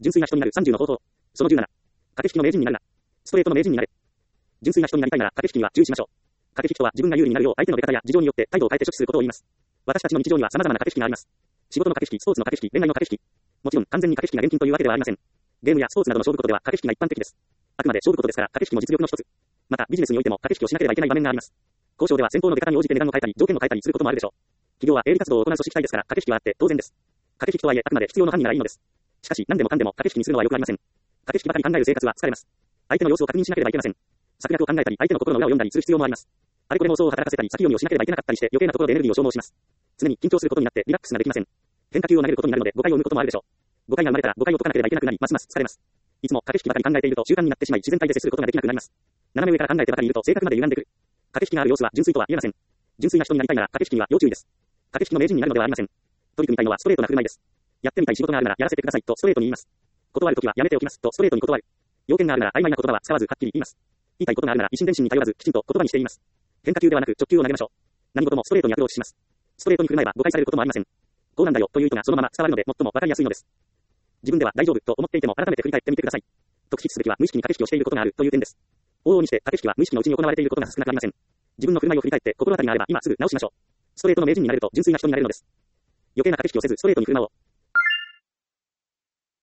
純粋な人になる30の方法。その17。駆け引きの名人になるな。ストレートの名人になれ。純粋な人になりたいなら駆け引きには注意しましょう。駆け引きとは自分が有利になるよう相手の出方や事情によって態度を変えて処置することを言います。私たちの日常には様々な駆け引きがあります。仕事の駆け引き、スポーツの駆け引き、恋愛の駆け引き。もちろん完全に駆け引きが厳禁というわけではありません。ゲームやスポーツなどの勝負事では駆け引きが一般的です。あくまで勝負事ですから駆け引きも実力の一つ。またビジネスにおいても駆け引きをしなければいけない場面があります。交渉では先方の出方に応じて値段を変えたり条件を変えたりすることもあるでしょう。企業は営利活動を行う組織体ですから駆け引きはあって当然です。駆け引きとはいえあくまで必要の範囲ならいいのです。しかし何でもかんでも駆け引きにするのは良くありません。駆け引きばかり考える生活は疲れます。相手の様子を確認しなければいけません。策略を考えたり相手の心の裏を読んだりする必要もあります。あれこれ妄想を働かせたり先読みをしなければいけなかったりして余計なところでエネルギーを消耗します。常に緊張することになってリラックスができません。変化球を投げることになるので誤解を生むこともあるでしょう。誤解が生まれたら誤解を解かなければいけなくなりますます疲れます。いつも駆け引きばかり考えていると習慣になってしまい自然体で接することができなくなります。斜め上から考えてばかりいると性格まで歪んでくる。駆け引きがある様子は純粋とは言えません。純粋な人になりたいなら駆け引きには要注意です。駆け引きの名人になるのではありません。取り組みたいのはストレートな振る舞いです。やってみたい仕事があるならやらせてくださいとストレートに言います。断るときはやめておきますとストレートに断る。要件があるなら曖昧な言葉は使わずはっきり言います。言いたいことがあるなら一心伝心に頼らずきちんと言葉にして言います。変化球ではなく直球を投げましょう。何事もストレートにアプローチします。ストレートに振る舞えば誤解されることもありません。こうなんだよという意図がそのまま伝わるので最もわかりやすいのです。自分では大丈夫と思っていても改めて振り返ってみてください。特筆すべきは無意識に駆け引きをしていることがあるという点です。往々にして駆け引きは無意識のうちに行われていることが少なくありません。自分の振る舞いを振り返って心当たりがあれば今すぐ直しましょう。ストレートの名人になれると純粋な人になれるのです。余計な駆け引きをせずストレートに振る舞おう。